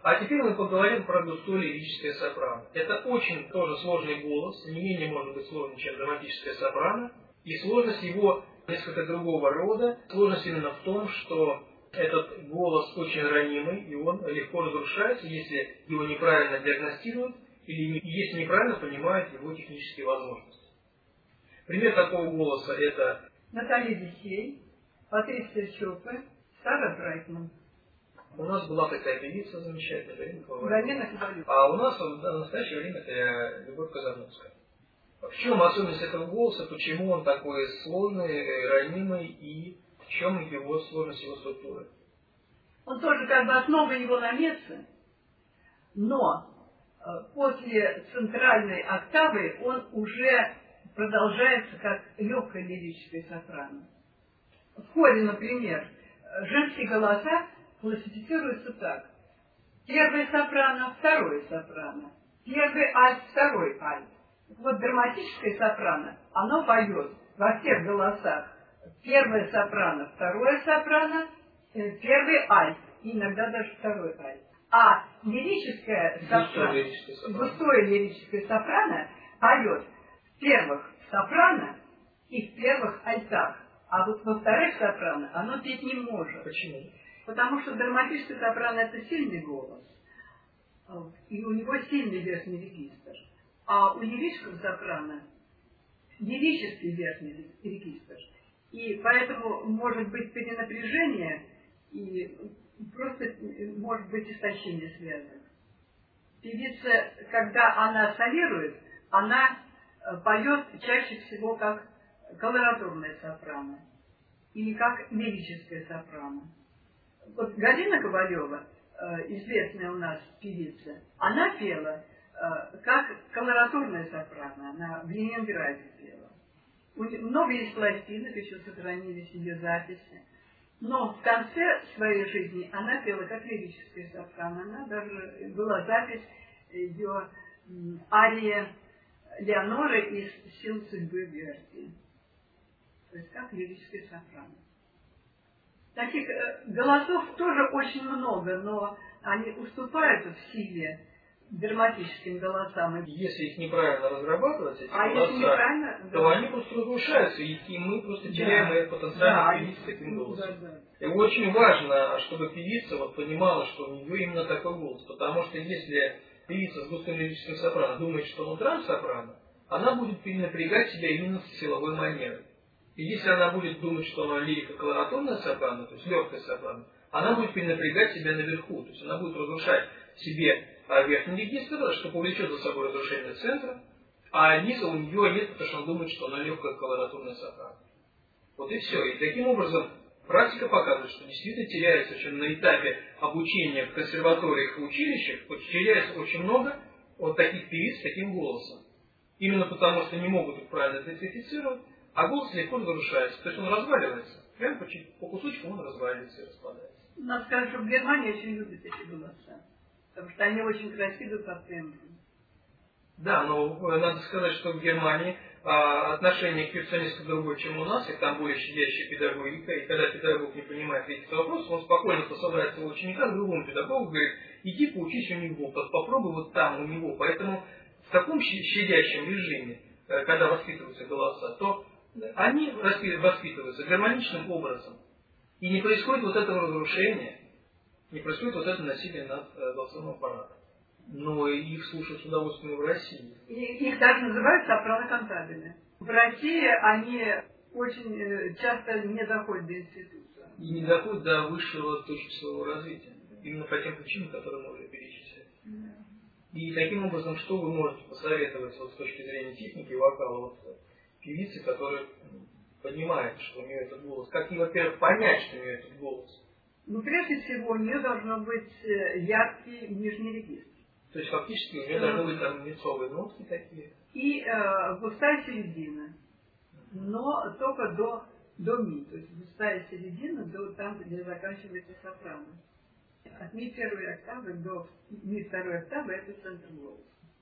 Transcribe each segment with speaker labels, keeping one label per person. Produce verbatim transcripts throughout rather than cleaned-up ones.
Speaker 1: А теперь мы поговорим про густое лирическое сопрано. Это очень тоже сложный голос, не менее может быть сложный, чем драматическое сопрано. И сложность его несколько другого рода. Сложность именно в том, что этот голос очень ранимый, и он легко разрушается, если его неправильно диагностируют или если неправильно понимают его технические возможности. Пример такого голоса – это
Speaker 2: Наталья Дисей, Патриция Чопе, Сара Брайтман.
Speaker 1: У нас была такая певица замечательная, Галина Ковалева.
Speaker 2: Галина Ковалева.
Speaker 1: А у нас в настоящее время это Любовь Казановская. В чем особенность этого голоса, почему он такой сложный, ранимый и в чем его сложность его структуры?
Speaker 2: Он тоже как бы основа его на месте, но после центральной октавы он уже продолжается как легкое лирическое сопрано. В хоре, например, женские голоса классифицируются так. Первый сопрано, второй сопрано. Первый альт, второй альт. Вот драматическое сопрано, оно поет во всех голосах. Первое сопрано, второе сопрано, первый альт, и иногда даже второй альт. А лирическое сопрано, густое лирическое сопрано поет в первых сопрано и в первых альтах. А вот во вторых сопрано оно петь не может.
Speaker 1: Почему?
Speaker 2: Потому что драматическое сопрано это сильный голос. И у него сильный верхний регистр. А у лирического сопрано лирический верхний регистр. И поэтому может быть перенапряжение и просто может быть истощение связок. Певица, когда она солирует, она поет чаще всего как колоратурное сопрано или как лирическое сопрано. Вот Галина Ковалева, известная у нас певица, она пела как колоратурное сопрано, она в Ленинграде пела. У нее много есть пластинок, еще сохранились ее записи. Но в конце своей жизни она пела как лирическое сопрано. Она даже была запись ее ария Леоноры из «Сил судьбы Верди». То есть как лирическое сопрано. Таких голосов тоже очень много, но они уступают в силе драматическим голосам.
Speaker 1: Если их неправильно разрабатывать, эти
Speaker 2: а
Speaker 1: голоса,
Speaker 2: если неправильно,
Speaker 1: то
Speaker 2: да.
Speaker 1: они просто разрушаются, и, и мы просто теряем
Speaker 2: да.
Speaker 1: их потенциальных
Speaker 2: да.
Speaker 1: певиц с таким голосом.
Speaker 2: Да, да.
Speaker 1: И очень важно, чтобы певица вот понимала, что у нее именно такой голос. Потому что если певица с густым лирическим сопрано думает, что он транс-сопрано, она будет перенапрягать себя именно с силовой манерой. И если она будет думать, что она лирико-колоратурная сопрано, то есть легкая сопрано, она будет перенапрягать себя наверху. То есть она будет разрушать себе верхний регистр, что повлечет за собой разрушение центра, а низа у нее нет, потому что она думает, что она легкая колоратурная сопрано. Вот и все. И таким образом практика показывает, что действительно теряется очень на этапе обучения в консерваториях и училищах, теряется очень много вот таких певиц с таким голосом. Именно потому, что не могут их правильно идентифицировать, а голос легко разрушается. То есть он разваливается. Прямо по, по кусочкам он разваливается и распадается.
Speaker 2: Надо сказать, что в Германии очень любят эти голоса. Потому что они очень красивы по тембру.
Speaker 1: Да, но надо сказать, что в Германии а, отношение к певцу несколько другое, чем у нас, и там более щадящая педагогика, и когда педагог не понимает каких-то вопросов, он спокойно посылает своего ученика к другому педагогу, говорит, иди поучись у него, попробуй вот там у него. Поэтому в таком щадящем режиме, когда воспитываются голоса, то они воспитываются гармоничным образом. И не происходит вот этого разрушения, не происходит вот это насилие над голосовым аппаратом. Но их слушают с удовольствием в России.
Speaker 2: И, их даже называют сопрано-кантабельные. В России они очень часто не доходят до института.
Speaker 1: И не доходят до высшего точки своего развития. Именно по тем причинам, которые мы уже перечислили. Yeah. И таким образом, что вы можете посоветовать вот, с точки зрения техники вокала вот, певицы, которая понимает, что у нее этот голос? Как ей, во-первых, понять, что у нее этот голос?
Speaker 2: Ну, прежде всего, у нее должно быть яркий нижний регистр.
Speaker 1: То есть, фактически, у нее должны быть там лицовые нотки такие.
Speaker 2: И э, густая середина. Но только до, до ми. То есть, густая середина до там, где заканчивается сопрано. От ми первой октавы до ми второй октавы это центр голоса.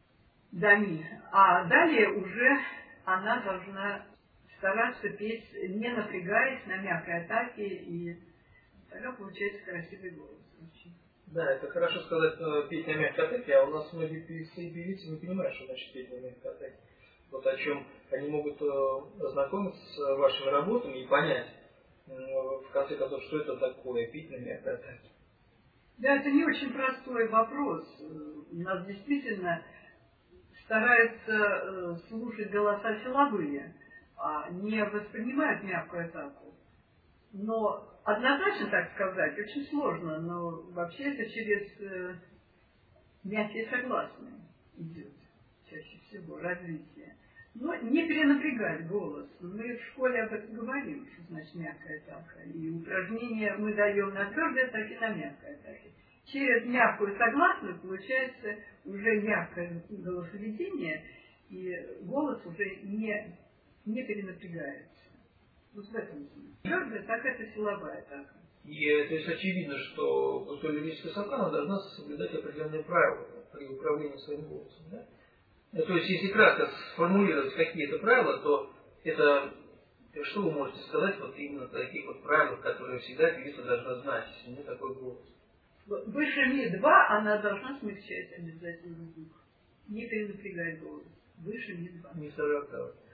Speaker 2: До ми. А далее уже она должна стараться петь, не напрягаясь на мягкой атаке, и тогда получается красивый голос.
Speaker 1: Да, это хорошо сказать, петь на мягкой атаке, а у нас многие певцы и певицы не понимают, что значит петь на мягкой атаке. Вот о чем они могут ознакомиться с вашими работами и понять, в конце концов, что это такое, петь на мягкой атаке.
Speaker 2: Да, это не очень простой вопрос. У нас действительно стараются слушать голоса силовые, а не воспринимают мягкую атаку. Но однозначно так сказать очень сложно, но вообще это через э, мягкие согласные идет чаще всего развитие. Но не перенапрягать голос. Мы в школе об этом говорим, что значит мягкая атака. И упражнения мы даем на твердой атаке, на мягкой атаке. Через мягкую согласную получается уже мягкое голосоведение, и голос уже не, не перенапрягается. Вот в этом смысле. Твердая атака – это силовая атака.
Speaker 1: И то есть очевидно, что густолирическая сопрано должна соблюдать определенные правила при управлении своим голосом. Да? То есть, если кратко сформулировать какие-то правила, то это что вы можете сказать вот именно таких вот правилах, которые всегда певица должна знать, если у нее такой голос?
Speaker 2: Выше ми-два она должна смягчать обязательно звук. Не перенапрягать голос. Выше ми-два.
Speaker 1: Не второй октавы.